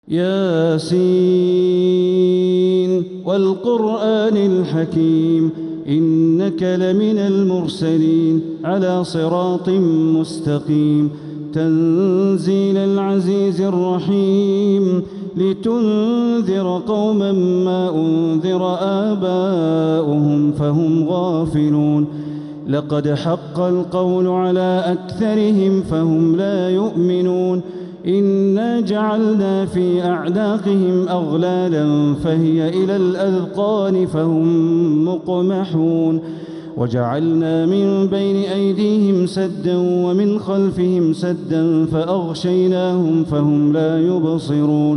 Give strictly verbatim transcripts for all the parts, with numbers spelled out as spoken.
ياسين والقرآن الحكيم إنك لمن المرسلين على صراط مستقيم تنزيل العزيز الرحيم لتنذر قوما ما أنذر آباؤهم فهم غافلون لقد حق القول على أكثرهم فهم لا يؤمنون إنا جعلنا في أعناقهم أغلالا فهي إلى الأذقان فهم مقمحون وجعلنا من بين أيديهم سدا ومن خلفهم سدا فأغشيناهم فهم لا يبصرون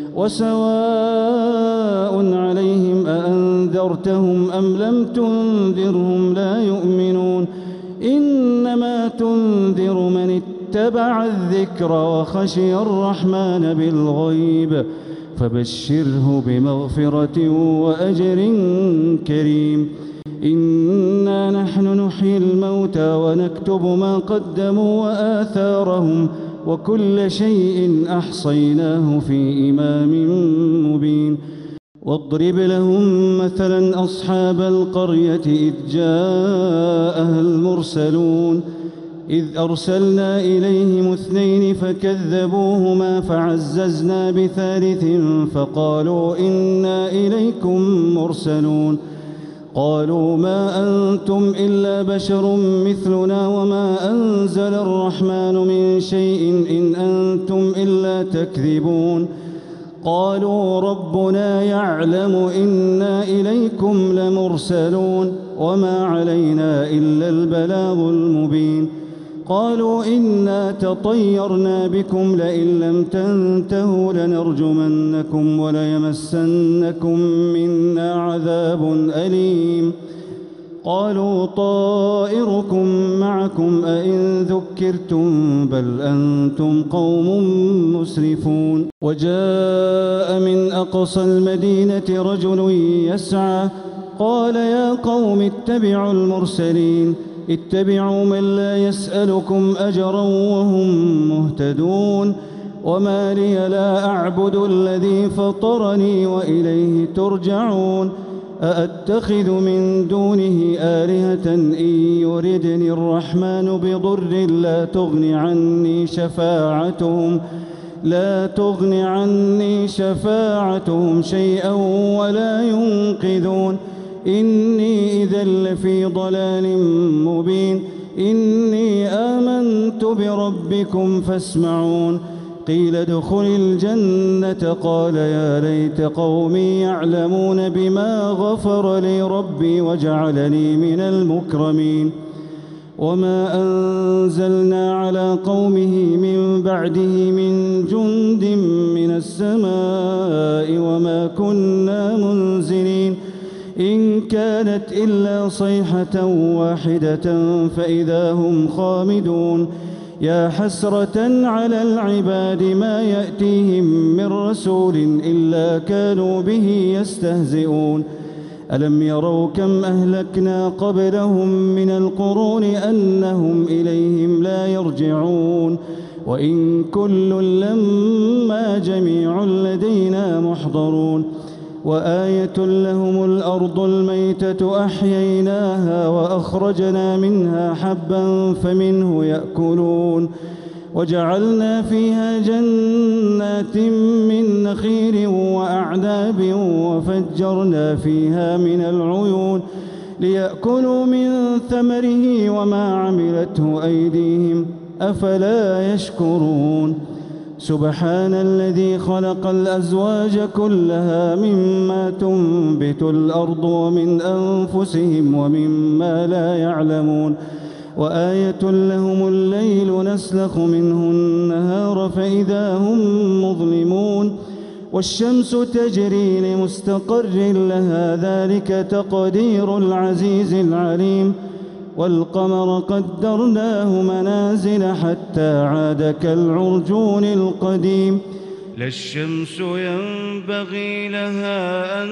وسواء عليهم أأنذرتهم أم لم تنذرهم لا يؤمنون إنما تنذر من اتبع الذكر وخشي الرحمن بالغيب فبشره بمغفرة وأجر كريم إنا نحن نحيي الموتى ونكتب ما قدموا وآثارهم وكل شيء أحصيناه في إمام مبين واضرب لهم مثلا أصحاب القرية إذ جاءها المرسلون إذ أرسلنا إليهم اثنين فكذبوهما فعززنا بثالث فقالوا إنا إليكم مرسلون قالوا ما أنتم إلا بشر مثلنا وما أنزل الرحمن من شيء إن أنتم إلا تكذبون قالوا ربنا يعلم إنا إليكم لمرسلون وما علينا إلا البلاغ المبين قالوا إنا تطيرنا بكم لئن لم تنتهوا لنرجمنكم وليمسنكم منا عذاب أليم قالوا طائركم معكم أئن ذكرتم بل أنتم قوم مسرفون وجاء من أقصى المدينة رجل يسعى قال يا قوم اتبعوا المرسلين اتبعوا من لا يسألكم أجرا وهم مهتدون وما لي لا أعبد الذي فطرني وإليه ترجعون أأتخذ من دونه آلهة إن يردني الرحمن بضر لا تغن عني شفاعتهم لا تغن عني شفاعتهم شيئا ولا ينقذون إني إذا لفي ضلال مبين إني آمنت بربكم فاسمعون قيل ادخل الجنة قال يا ليت قومي يعلمون بما غفر لي ربي وجعلني من المكرمين وما أنزلنا على قومه من بعده من جند من السماء وما كنا منزلين إن كانت إلا صيحة واحدة فإذا هم خامدون يا حسرة على العباد ما يأتيهم من رسول إلا كانوا به يستهزئون ألم يروا كم أهلكنا قبلهم من القرون أنهم إليهم لا يرجعون وإن كل لما جميع لدينا محضرون وآية لهم الأرض الميتة أحييناها وأخرجنا منها حبا فمنه يأكلون وجعلنا فيها جنات من نخيل وأعناب وفجرنا فيها من العيون ليأكلوا من ثمره وما عملته أيديهم أفلا يشكرون سبحان الذي خلق الأزواج كلها مما تنبت الأرض ومن أنفسهم ومما لا يعلمون وآية لهم الليل نسلخ منه النهار فإذا هم مظلمون والشمس تجري لمستقر لها ذلك تقدير العزيز العليم والقمر قدرناه منازل حتى عاد كالعرجون القديم لا الشمس ينبغي لها أن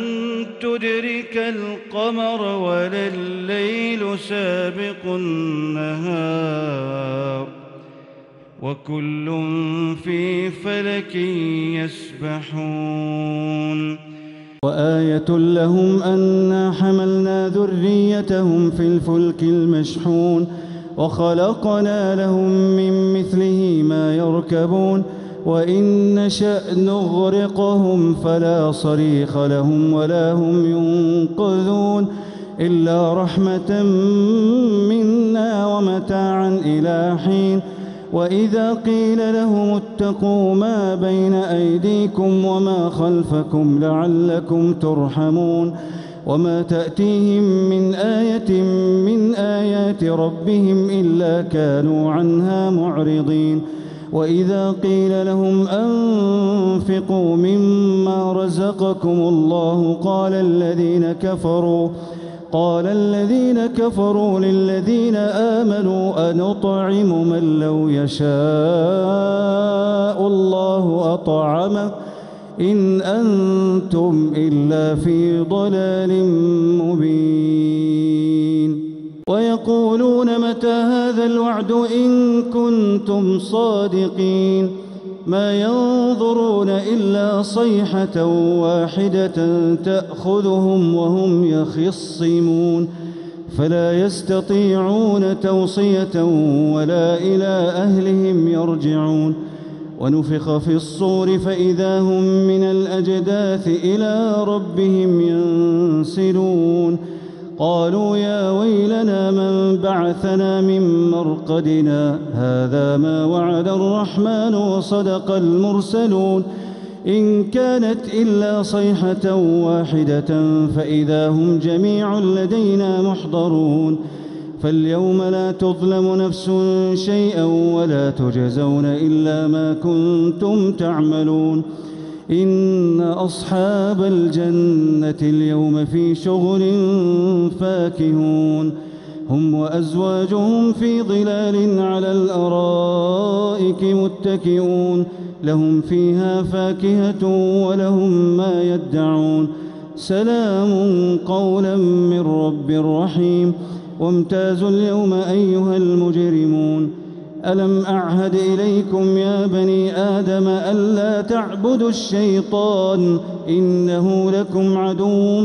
تدرك القمر ولا الليل سابق النهار وكل في فلك يسبحون. وآية لهم أنا حملنا ذريتهم في الفلك المشحون وخلقنا لهم من مثله ما يركبون وإن نشأ نغرقهم فلا صريخ لهم ولا هم ينقذون إلا رحمة منا ومتاعا إلى حين. وإذا قيل لهم اتقوا ما بين أيديكم وما خلفكم لعلكم ترحمون وما تأتيهم من آية من آيات ربهم إلا كانوا عنها معرضين. وإذا قيل لهم أنفقوا مما رزقكم الله قال الذين كفروا قال الذين كفروا للذين آمنوا أنطعم من لو يشاء الله أطعمه إن أنتم إلا في ضلال مبين. ويقولون متى هذا الوعد إن كنتم صادقين ما ينظرون إلا صيحة واحدة تأخذهم وهم يخصمون فلا يستطيعون توصية ولا إلى أهلهم يرجعون. ونفخ في الصور فإذا هم من الأجداث إلى ربهم ينسلون قالوا يا ويلنا من بعثنا من مرقدنا هذا ما وعد الرحمن وصدق المرسلون إن كانت إلا صيحة واحدة فإذا هم جميع لدينا محضرون. فاليوم لا تظلم نفس شيئا ولا تجزون إلا ما كنتم تعملون. إن أصحاب الجنة اليوم في شغل فاكهون هم وأزواجهم في ظلال على الأرائك متكئون لهم فيها فاكهة ولهم ما يدعون سلام قولا من رب رحيم. وامتازوا اليوم أيها المجرمون ألم أعهد إليكم يا بني آدم ألا تعبدوا الشيطان إنه لكم عدو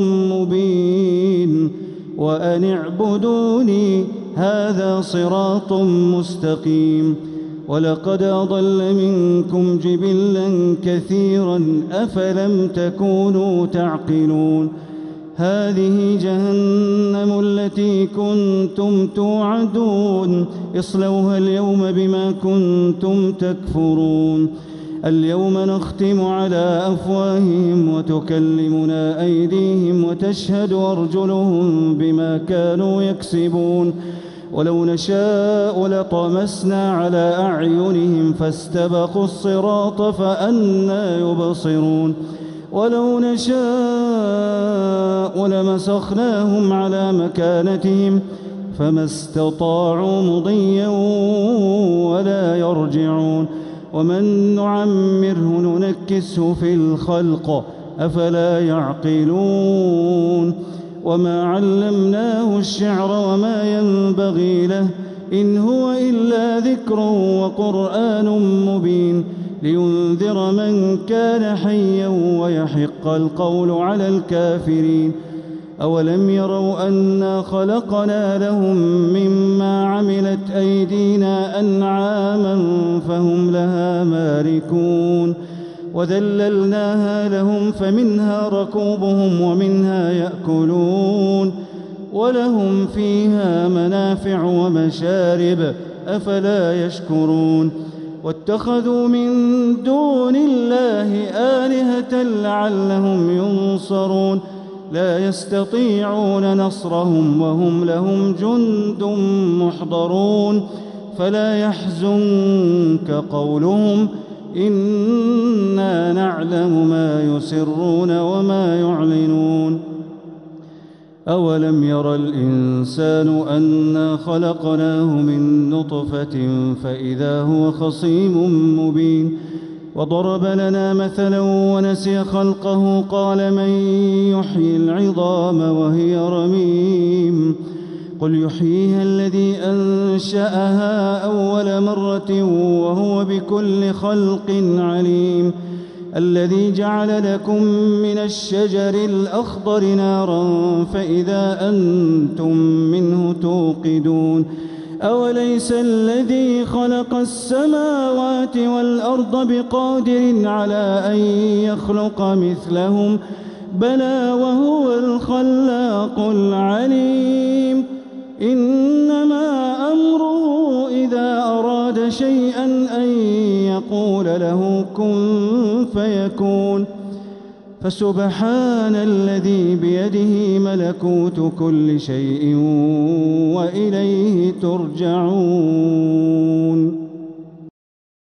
مبين وأن اعبدوني هذا صراط مستقيم. ولقد أضل منكم جبلا كثيرا أفلم تكونوا تعقلون. هذه جهنم التي كنتم توعدون اصلوها اليوم بما كنتم تكفرون. اليوم نختم على أفواههم وتكلمنا أيديهم وتشهد أرجلهم بما كانوا يكسبون. ولو نشاء لطمسنا على أعينهم فاستبقوا الصراط فأنى يبصرون. ولو نشاء لمسخناهم على مكانتهم فما استطاعوا مضيا ولا يرجعون. ومن نعمره ننكسه في الخلق أفلا يعقلون. وما علمناه الشعر وما ينبغي له إن هو إلا ذكر وقرآن مبين لينذر من كان حيا ويحق القول على الكافرين. أولم يروا أنا خلقنا لهم مما عملت أيدينا أنعاما فهم لها مالكون وذللناها لهم فمنها ركوبهم ومنها يأكلون ولهم فيها منافع ومشارب أفلا يشكرون. واتخذوا من دون الله آلهة لعلهم ينصرون لا يستطيعون نصرهم وهم لهم جند محضرون. فلا يحزنك قولهم إنا نعلم ما يسرون وما يعلنون. أولم ير الإنسان أنا خلقناه من نطفة فإذا هو خصيم مبين. وضرب لنا مثلا ونسي خلقه قال من يحيي العظام وهي رميم قل يحييها الذي أنشأها أول مرة وهو بكل خلق عليم الذي جعل لكم من الشجر الأخضر نارا فإذا أنتم منه توقدون أوليس الذي خلق السماوات والأرض بقادر على أن يخلق مثلهم بلى وهو الخلاق العليم إنما أمره إذا أراد شيئا أن يقول له كن فيكون فسبحان الذي بيده ملكوت كل شيء وإليه ترجعون.